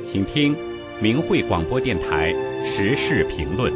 请听明慧广播电台时事评论。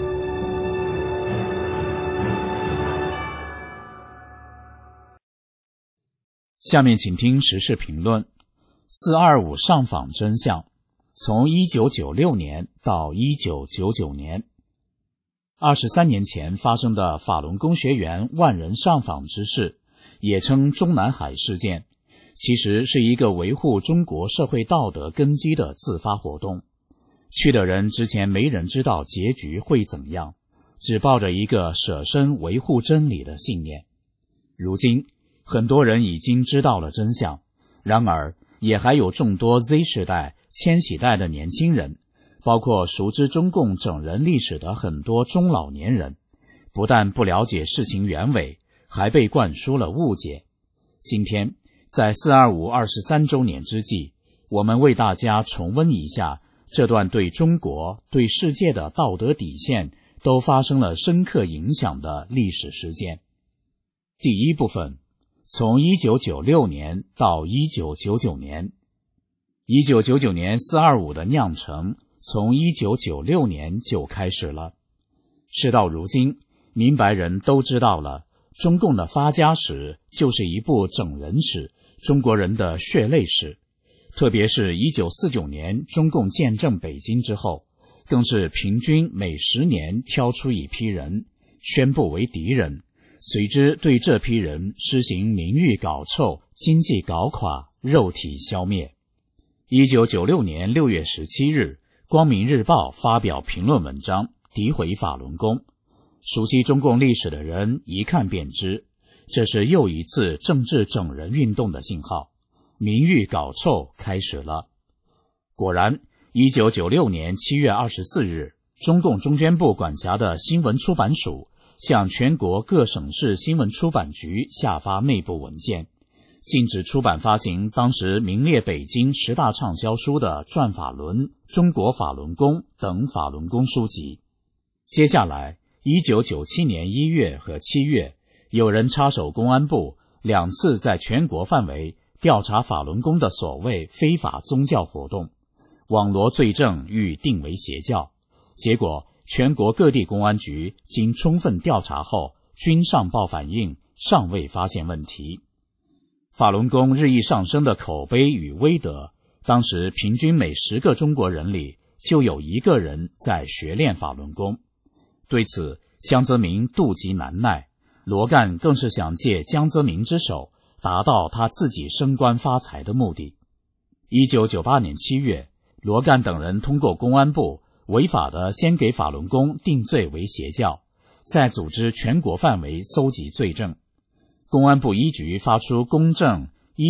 下面请听时事评论。425上访真相，从1996年到1999年。23年前发生的法轮功学员万人上访之事，也称中南海事件，其实是一个维护中国社会道德根基的自发活动。去的人之前没人知道结局会怎样，只抱着一个舍身维护真理的信念。如今很多人已经知道了真相，然而也还有众多 Z 世代、千禧代的年轻人，包括熟知中共整人历史的很多中老年人，不但不了解事情原委，还被灌输了误解。今天在425 23周年之际，我们为大家重温一下这段对中国、对世界的道德底线都发生了深刻影响的历史事件。第一部分，从1996年到1999年。1999年425的酿成从1996年就开始了。事到如今，明白人都知道了，中共的发家史就是一部整人史，中国人的血泪史。特别是1949年中共建政北京之后，更是平均每10年挑出一批人，宣布为敌人，随之对这批人施行名誉搞臭、经济搞垮、肉体消灭。1996年6月17日，光明日报发表评论文章，诋毁法轮功。熟悉中共历史的人一看便知，这是又一次政治整人运动的信号，名誉搞臭开始了。果然，1996年7月24日，中共中宣部管辖的新闻出版署向全国各省市新闻出版局下发内部文件，禁止出版发行当时名列北京10大畅销书的《转法轮》《中国法轮功》等法轮功书籍。接下来1997年1月和7月，有人插手公安部2次在全国范围调查法轮功的所谓非法宗教活动，网罗罪证欲定为邪教。结果全国各地公安局经充分调查后，均上报反映，尚未发现问题。法轮功日益上升的口碑与威德，当时平均每10个中国人里就有1个人在学练法轮功。对此，江泽民妒忌难耐，罗干更是想借江泽民之手达到他自己升官发财的目的。1998年7月，罗干等人通过公安部违法的先给法轮功定罪为邪教，再组织全国范围搜集罪证。公安部一局发出公证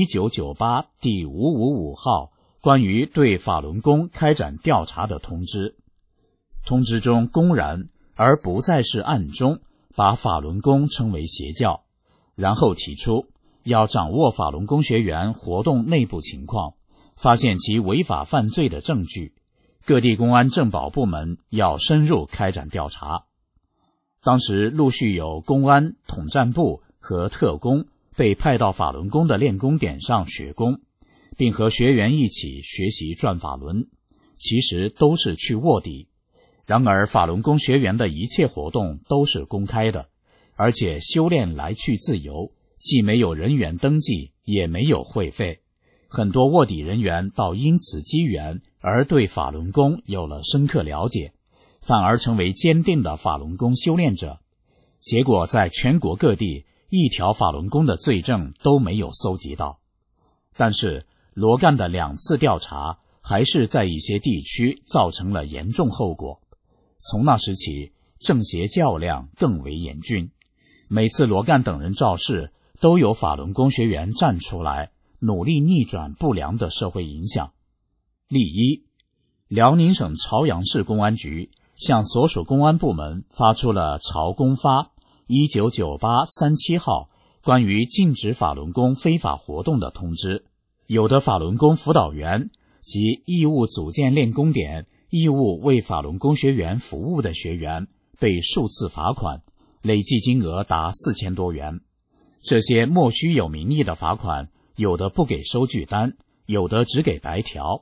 1998第555号关于对法轮功开展调查的通知。通知中公然而不再是暗中把法轮功称为邪教，然后提出要掌握法轮功学员活动内部情况，发现其违法犯罪的证据，各地公安政保部门要深入开展调查。当时陆续有公安、统战部和特工被派到法轮功的练功点上学功，并和学员一起学习转法轮，其实都是去卧底。然而法轮功学员的一切活动都是公开的，而且修炼来去自由，既没有人员登记，也没有会费。很多卧底人员倒因此机缘而对法轮功有了深刻了解，反而成为坚定的法轮功修炼者。结果在全国各地一条法轮功的罪证都没有搜集到。但是罗干的2次调查还是在一些地区造成了严重后果。从那时起，正邪较量更为严峻。每次罗干等人造势，都有法轮功学员站出来，努力逆转不良的社会影响。例一，辽宁省朝阳市公安局向所属公安部门发出了朝公发199837号关于禁止法轮功非法活动的通知。有的法轮功辅导员及义务组建练功点、义务为法轮功学员服务的学员被数次罚款，累计金额达4000多元。这些莫须有名义的罚款，有的不给收据单，有的只给白条。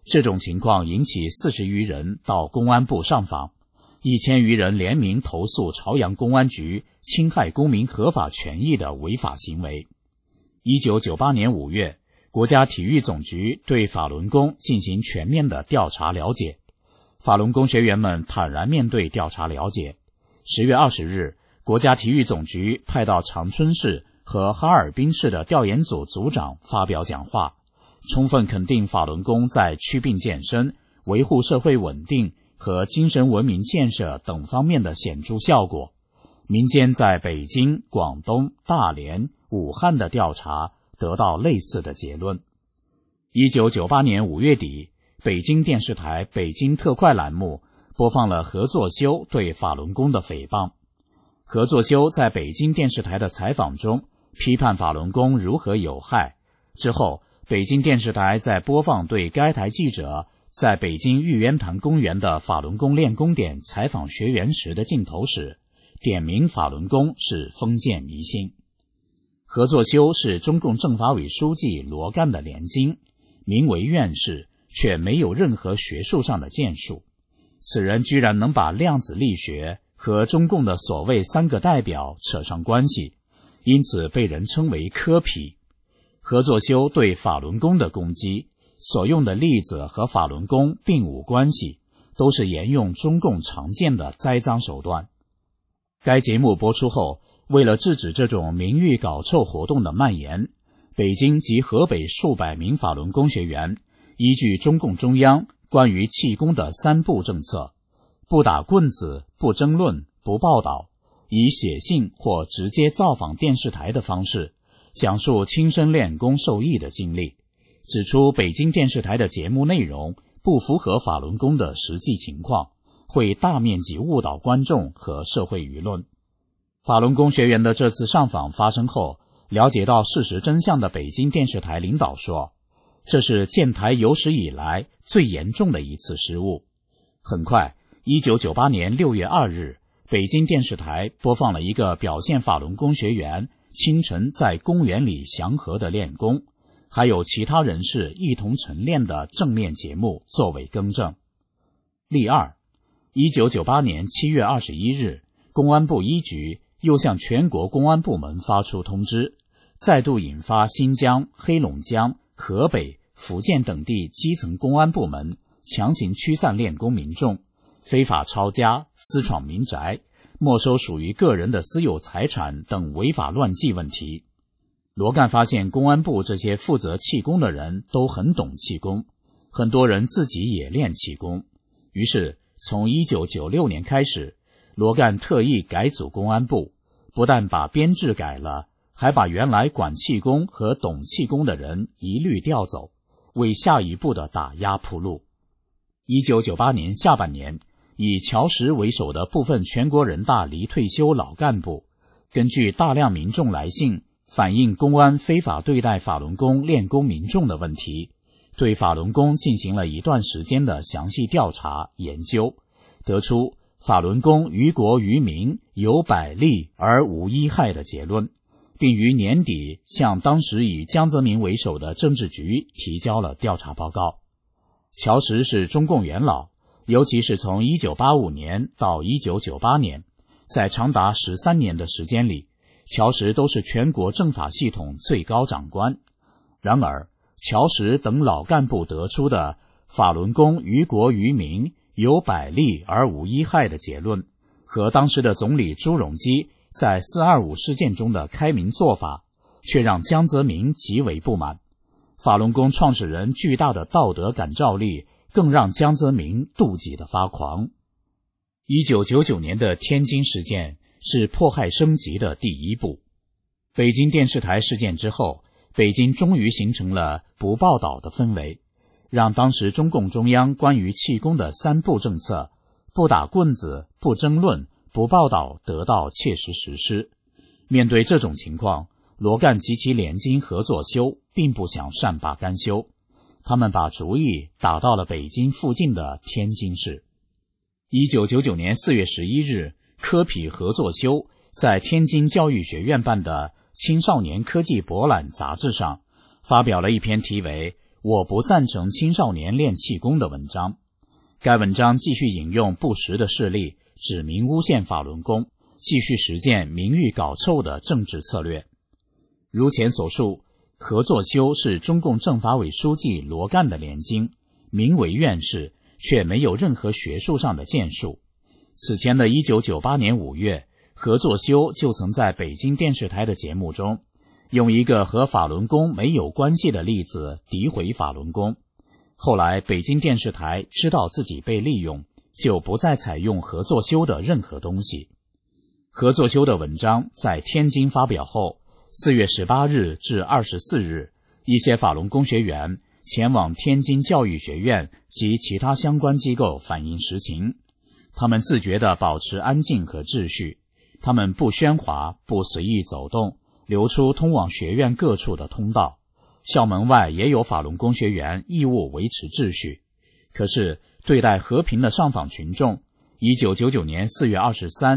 这种情况引起40余人到公安部上访，1000余人联名投诉朝阳公安局侵害公民合法权益的违法行为。1998年5月，国家体育总局对法轮功进行全面的调查了解，法轮功学员们坦然面对调查了解。10月20日，国家体育总局派到长春市和哈尔滨市的调研组组长发表讲话，充分肯定法轮功在祛病健身、维护社会稳定和精神文明建设等方面的显著效果。民间在北京、广东、大连、武汉的调查得到类似的结论。1998年5月底，北京电视台北京特快栏目播放了何作修对法轮功的诽谤。何作修在北京电视台的采访中批判法轮功如何有害。之后，北京电视台在播放对该台记者在北京玉渊潭公园的法轮功练功点采访学员时的镜头时，点名法轮功是封建迷信。何作修是中共政法委书记罗干的连经，名为院士，却没有任何学术上的建树。此人居然能把量子力学和中共的所谓3个代表扯上关系，因此被人称为科痞。何作修对法轮功的攻击所用的例子和法轮功并无关系，都是沿用中共常见的栽赃手段。该节目播出后，为了制止这种名誉搞臭活动的蔓延，北京及河北数百名法轮功学员依据中共中央关于气功的3不政策，不打棍子、不争论、不报道，以写信或直接造访电视台的方式讲述亲身练功受益的经历，指出北京电视台的节目内容不符合法轮功的实际情况，会大面积误导观众和社会舆论。法轮功学员的这次上访发生后，了解到事实真相的北京电视台领导说，这是建台有史以来最严重的一次失误。很快，1998年6月2日，北京电视台播放了一个表现法轮功学员清晨在公园里祥和的练功，还有其他人士一同晨练的正面节目作为更正。例二，1998年7月21日，公安部一局又向全国公安部门发出通知，再度引发新疆、黑龙江、河北、福建等地基层公安部门强行驱散练功民众，非法抄家、私闯民宅、没收属于个人的私有财产等违法乱纪问题。罗干发现公安部这些负责气功的人都很懂气功，很多人自己也练气功。于是从1996年开始，罗干特意改组公安部，不但把编制改了，还把原来管气功和懂气功的人一律调走，为下一步的打压铺路。1998年下半年，以乔石为首的部分全国人大离退休老干部，根据大量民众来信反映公安非法对待法轮功练功民众的问题，对法轮功进行了一段时间的详细调查研究，得出法轮功于国于民有百利而无一害的结论，并于年底向当时以江泽民为首的政治局提交了调查报告。乔石是中共元老，尤其是从1985年到1998年，在长达13年的时间里，乔石都是全国政法系统最高长官。然而，乔石等老干部得出的法轮功于国于民有百利而无一害的结论，和当时的总理朱镕基在425事件中的开明做法，却让江泽民极为不满。法轮功创始人巨大的道德感召力，更让江泽民妒忌的发狂。1999年的天津事件是迫害升级的第一步。北京电视台事件之后，北京终于形成了不报道的氛围，让当时中共中央关于气功的3不政策，不打棍子、不争论、不报道得到切实实施。面对这种情况，罗干及其连经何作修并不想善罢甘休，他们把主意打到了北京附近的天津市。1999年4月11日，科痞何作修在天津教育学院办的青少年科技博览杂志上发表了一篇题为《 我不赞成青少年练气功的文章。该文章继续引用不实的事例，指明诬陷法轮功，继续实践名誉搞臭的政治策略。如前所述，何作修是中共政法委书记罗干的连经，名为院士，却没有任何学术上的建树。此前的1998年5月，何作修就曾在北京电视台的节目中，用一个和法轮功没有关系的例子诋毁法轮功。后来北京电视台知道自己被利用，就不再采用何作修的任何东西。何作修的文章在天津发表后，4月18日至24日，一些法轮功学员前往天津教育学院及其他相关机构反映实情。他们自觉地保持安静和秩序，他们不喧哗，不随意走动，留出通往学院各处的通道。校门外也有法轮功学员义务维持秩序。可是对待和平的上访群众，1999年4月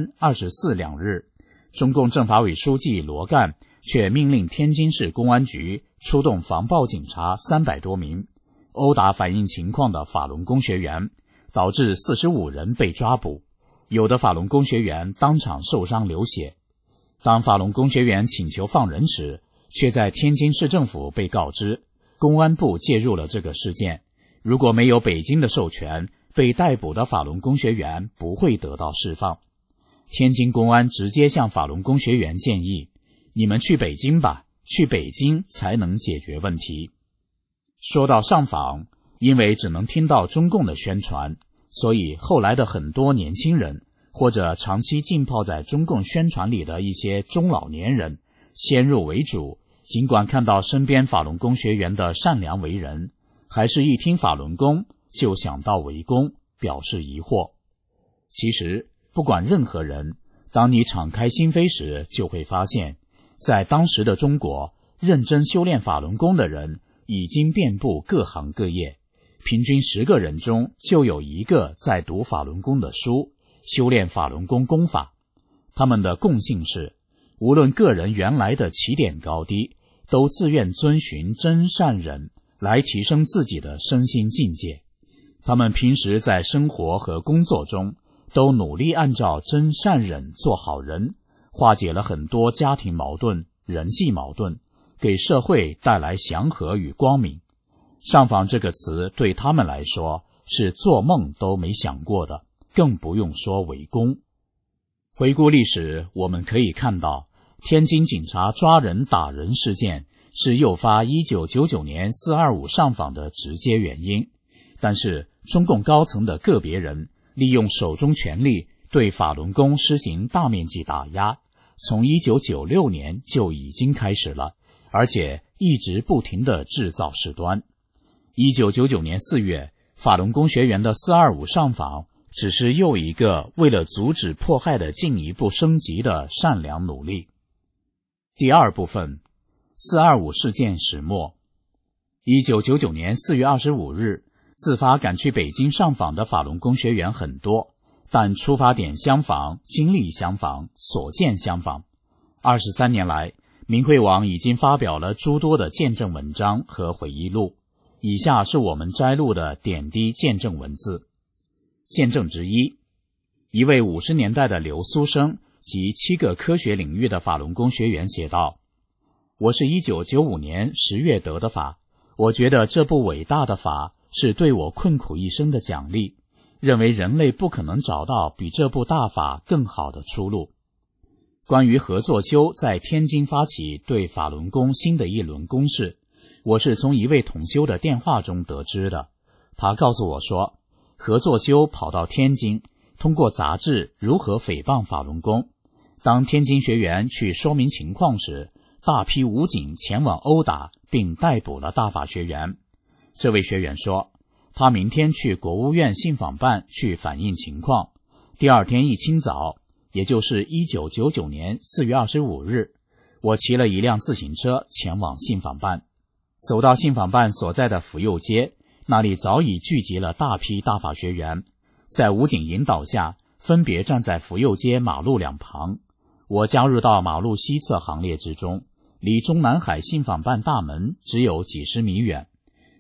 23、24两日，中共政法委书记罗干却命令天津市公安局出动防暴警察300多名，殴打反映情况的法轮功学员，导致45人被抓捕，有的法轮功学员当场受伤流血。当法轮功学员请求放人时，却在天津市政府被告知，公安部介入了这个事件，如果没有北京的授权，被逮捕的法轮功学员不会得到释放。天津公安直接向法轮功学员建议，你们去北京吧，去北京才能解决问题。说到上访，因为只能听到中共的宣传，所以后来的很多年轻人，或者长期浸泡在中共宣传里的一些中老年人，先入为主，尽管看到身边法轮功学员的善良为人，还是一听法轮功就想到围攻，表示疑惑。其实不管任何人，当你敞开心扉时，就会发现，在当时的中国，认真修炼法轮功的人已经遍布各行各业，平均10个人中就有1个在读法轮功的书，修炼法轮功功法。他们的共性是，无论个人原来的起点高低，都自愿遵循真善忍来提升自己的身心境界。他们平时在生活和工作中都努力按照真善忍做好人，化解了很多家庭矛盾、人际矛盾，给社会带来祥和与光明。上访这个词对他们来说是做梦都没想过的，更不用说围攻。回顾历史，我们可以看到，天津警察抓人打人事件是诱发1999年425上访的直接原因，但是中共高层的个别人利用手中权力对法轮功施行大面积打压，从1996年就已经开始了，而且一直不停地制造事端。1999年4月，法轮功学员的425上访只是又一个为了阻止迫害的进一步升级的善良努力。第二部分，425事件始末。1999年4月25日，自发赶去北京上访的法轮功学员很多，但出发点相仿，经历相仿，所见相仿。23年来，明慧网已经发表了诸多的见证文章和回忆录，以下是我们摘录的点滴见证文字。见证之一，一位50年代的留苏生及7个科学领域的法轮功学员写道：我是1995年10月得的法，我觉得这部伟大的法是对我困苦一生的奖励，认为人类不可能找到比这部大法更好的出路。关于何作修在天津发起对法轮功新的一轮攻势，我是从一位同修的电话中得知的。他告诉我说，何作修跑到天津，通过杂志如何诽谤法轮功。当天津学员去说明情况时，大批武警前往殴打并逮捕了大法学员。这位学员说，他明天去国务院信访办去反映情况，第二天一清早，也就是1999年4月25日，我骑了一辆自行车前往信访办。走到信访办所在的福佑街，那里早已聚集了大批大法学员，在武警引导下，分别站在福佑街马路两旁。我加入到马路西侧行列之中，离中南海信访办大门只有几十米远。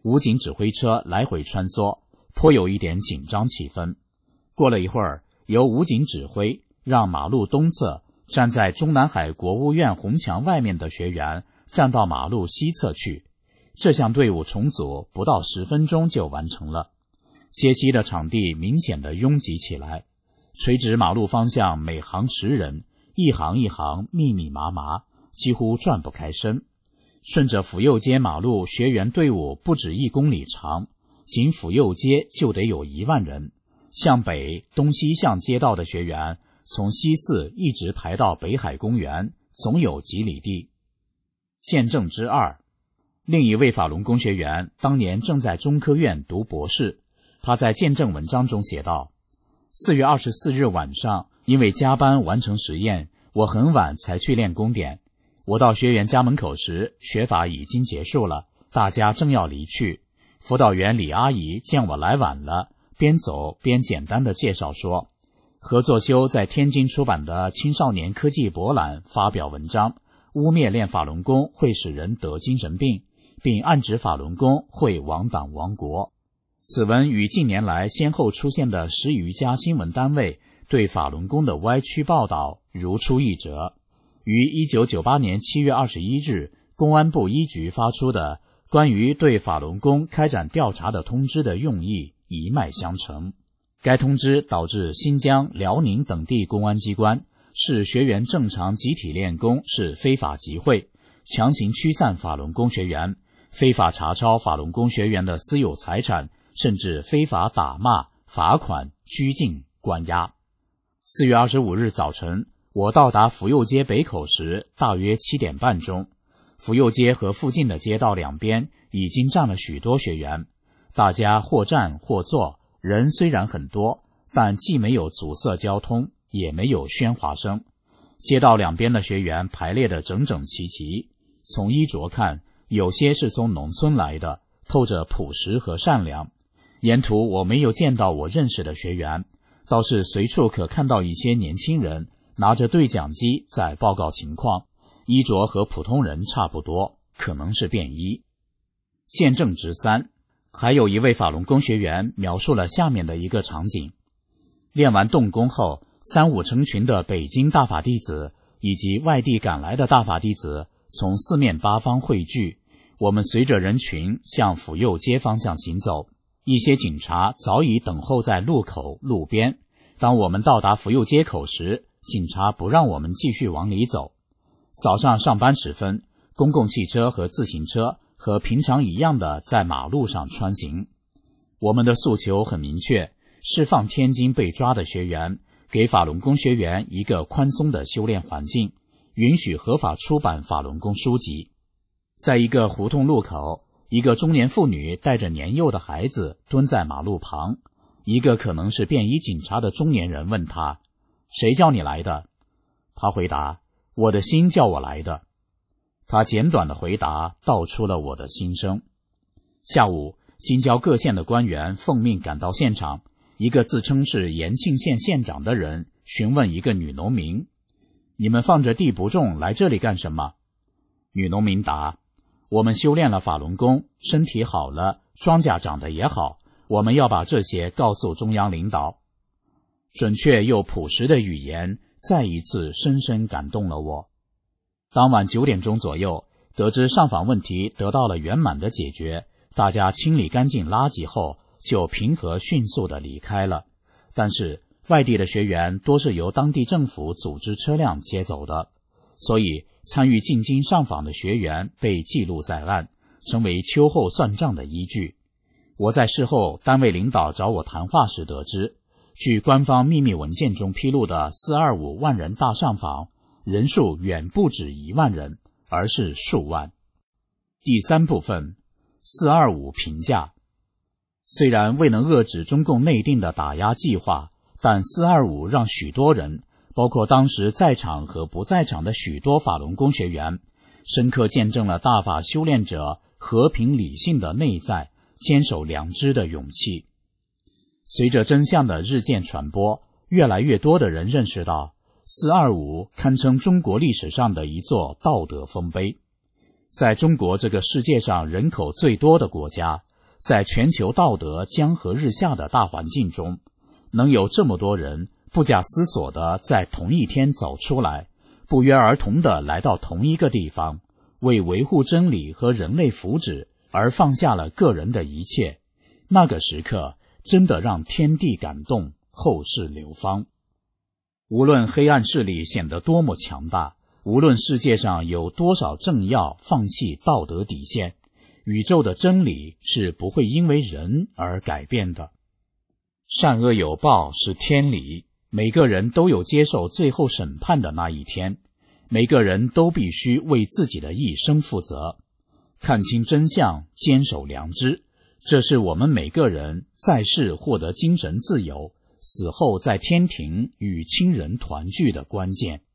武警指挥车来回穿梭，颇有一点紧张气氛。过了一会儿，由武警指挥让马路东侧站在中南海国务院红墙外面的学员站到马路西侧去。这项队伍重组不到10分钟就完成了。接机的场地明显的拥挤起来，垂直马路方向每行10人，一行一行密密麻麻，几乎转不开身。顺着府右街马路，学员队伍不止1公里长，仅府右街就得有1万人。向北东西向街道的学员从西四一直排到北海公园，总有几里地。见证之2，另一位法轮功学员当年正在中科院读博士，他在见证文章中写道：4月24日晚上，因为加班完成实验，我很晚才去练功点。我到学员家门口时，学法已经结束了，大家正要离去。辅导员李阿姨见我来晚了，边走边简单的介绍说，何作修在天津出版的青少年科技博览发表文章，污蔑练法轮功会使人得精神病，并暗指法轮功会亡党亡国。此文与近年来先后出现的10余家新闻单位对法轮功的歪曲报道如出一辙，于1998年7月21日公安部一局发出的关于对法轮功开展调查的通知的用意一脉相承。该通知导致新疆、辽宁等地公安机关视学员正常集体练功是非法集会，强行驱散法轮功学员，非法查抄法轮功学员的私有财产，甚至非法打骂、罚款、拘禁、关押。4月25日早晨，我到达府右街北口时大约7点半钟，府右街和附近的街道两边已经站了许多学员，大家或站或坐，人虽然很多，但既没有阻塞交通，也没有喧哗声。街道两边的学员排列得整整齐齐，从衣着看，有些是从农村来的，透着朴实和善良。沿途我没有见到我认识的学员，倒是随处可看到一些年轻人拿着对讲机在报告情况，衣着和普通人差不多，可能是便衣。见证之3，还有一位法轮功学员描述了下面的一个场景：练完动功后，3、5成群的北京大法弟子以及外地赶来的大法弟子从4面8方汇聚，我们随着人群向府右街方向行走。一些警察早已等候在路口路边，当我们到达府右街口时，警察不让我们继续往里走。早上上班时分，公共汽车和自行车和平常一样的在马路上穿行。我们的诉求很明确，释放天津被抓的学员，给法轮功学员一个宽松的修炼环境，允许合法出版法轮功书籍。在一个胡同路口，一个中年妇女带着年幼的孩子蹲在马路旁，一个可能是便衣警察的中年人问她：谁叫你来的？她回答：我的心叫我来的。她简短的回答道出了我的心声。下午，京郊各县的官员奉命赶到现场，一个自称是延庆县县长的人询问一个女农民：你们放着地不种来这里干什么？女农民答：我们修炼了法轮功，身体好了，庄稼长得也好，我们要把这些告诉中央领导。准确又朴实的语言再一次深深感动了我。当晚9点钟左右，得知上访问题得到了圆满的解决，大家清理干净垃圾后就平和迅速地离开了。但是外地的学员多是由当地政府组织车辆接走的，所以参与进京上访的学员被记录在案，成为秋后算账的依据。我在事后单位领导找我谈话时得知，据官方秘密文件中披露的425万人大上访，人数远不止1万人，而是数万。第3部分，425评价。虽然未能遏制中共内定的打压计划，但425让许多人，包括当时在场和不在场的许多法轮功学员，深刻见证了大法修炼者和平理性的内在，坚守良知的勇气。随着真相的日渐传播，越来越多的人认识到425堪称中国历史上的一座道德丰碑。在中国这个世界上人口最多的国家， 在全球道德江河日下的大环境中，能有这么多人不假思索地在同一天走出来，不约而同地来到同一个地方，为维护真理和人类福祉而放下了个人的一切，那个时刻真的让天地感动，后世流芳。无论黑暗势力显得多么强大，无论世界上有多少政要放弃道德底线，宇宙的真理是不会因为人而改变的。善恶有报是天理，每个人都有接受最后审判的那一天，每个人都必须为自己的一生负责。看清真相，坚守良知，这是我们每个人在世获得精神自由，死后在天庭与亲人团聚的关键。